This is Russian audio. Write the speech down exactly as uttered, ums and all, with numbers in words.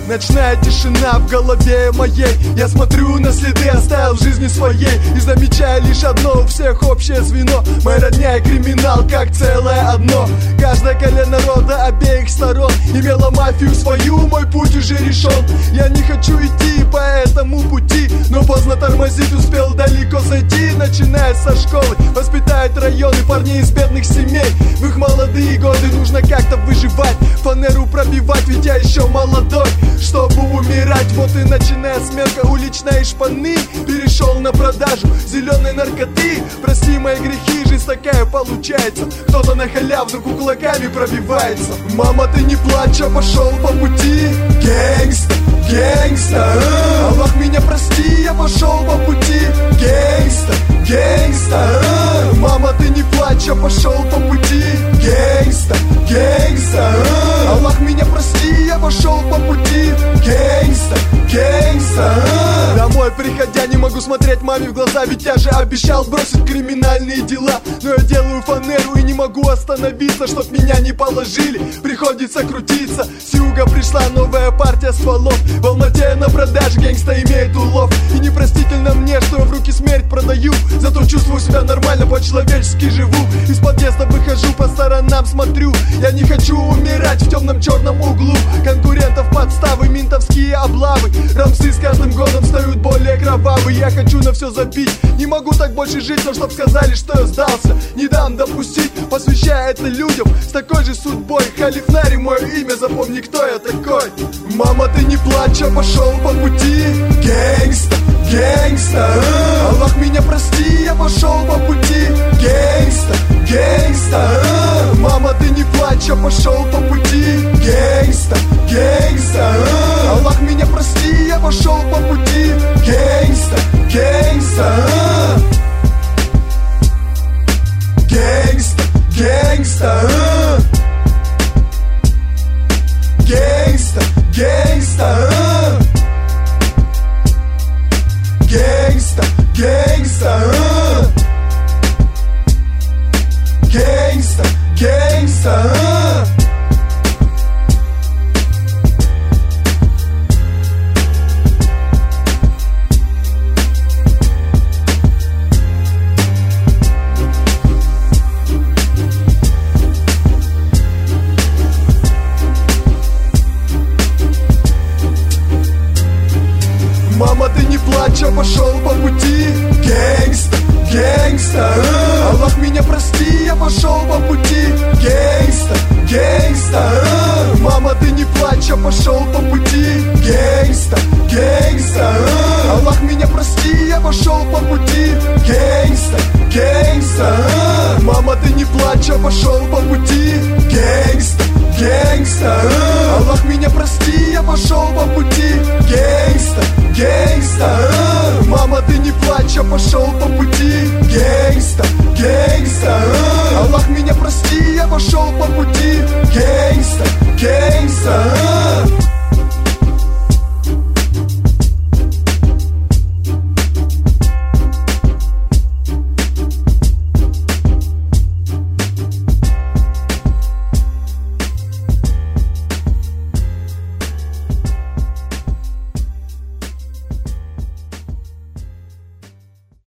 Ночная тишина в голове моей. Я смотрю на следы, оставил в жизни своей. И замечаю лишь одно, у всех общее звено. Моя родня и криминал, как целое одно. Каждое колено рода обеих сторон имела мафию свою, мой путь уже решен. Я не хочу идти по этому пути, но поздно тормозить, успел далеко зайти. Начиная со школы, воспитают районы парней из бедных семей. В их молодые годы нужно как-то выживать, фанеру пробивать, ведь я еще молодой, чтобы умирать. Вот и начиная сменка уличной шпаны, перешел на продажу зеленой наркоты. Прости мои грехи, жизнь такая получается. Кто-то на халяву кулаками пробивается. Мама, ты не плачь, а пошел по пути. Гэнгста, гэнгста, Аллах, меня прости, я пошел по пути. Гэнгста, гэнгста, мама, ты не плачь, а пошел по пути. Гэнгста, гэнгста, Аллах, меня прости, я пошел по пути. Гэнгста, гэнгста. Домой приходя не могу смотреть маме в глаза, ведь я же обещал бросить криминальные дела. Но я делаю фанеру и не могу остановиться, чтоб меня не положили, приходится крутиться. С юга пришла новая партия стволов. В Алмате на продаже гэнгста имеет улов. И непростительно мне, что я в руки смерть продаю. Зато чувствую себя нормально, по-человечески живу. Из подъезда выхожу, по сторонам смотрю. Я не хочу умирать в темном черном углу. Конкурентов подставы, ментовские облавы. Рамсы с каждым годом стают более кровавые. Я хочу на все забить, не могу так больше жить. Но чтоб сказали, что я сдался, не дам допустить. Посвящая это людям с такой же судьбой. Халиф Нари мое имя, запомни, кто я такой. Мама, ты не плачь, а пошел по пути. Гэнгста, гэнгста, Аллах, меня прости, я пошел по пути. Гэнгста, гэнгста, мама, ты не плачь, а пошел по пути. Гэнгста, гэнгста, Аллах, меня прости, я пошел по пути. Гэнгста, гэнгста, гэнгста, гэнгста, гэнгста, гэнгста, гэнгста, гэнгста, гэнгста, гэнгста. Мама, ты не плачь, а пошел по пути. Гэнгста, гэнгста, Аллах, меня прости, я пошел по пути. Гэнгста, гэнгста, мама, ты не плачь, а пошел по пути. Гэнгста, гэнгста, Аллах, меня прости, я пошел по пути. Гэнгста, гэнгста, мама, ты не плачь, а пошел по пути. Гэнгста, гэнгста, Аллах, меня прости, я пошел по пути. Гэнгста, гэнгста, мама, ты не плачь, а пошел по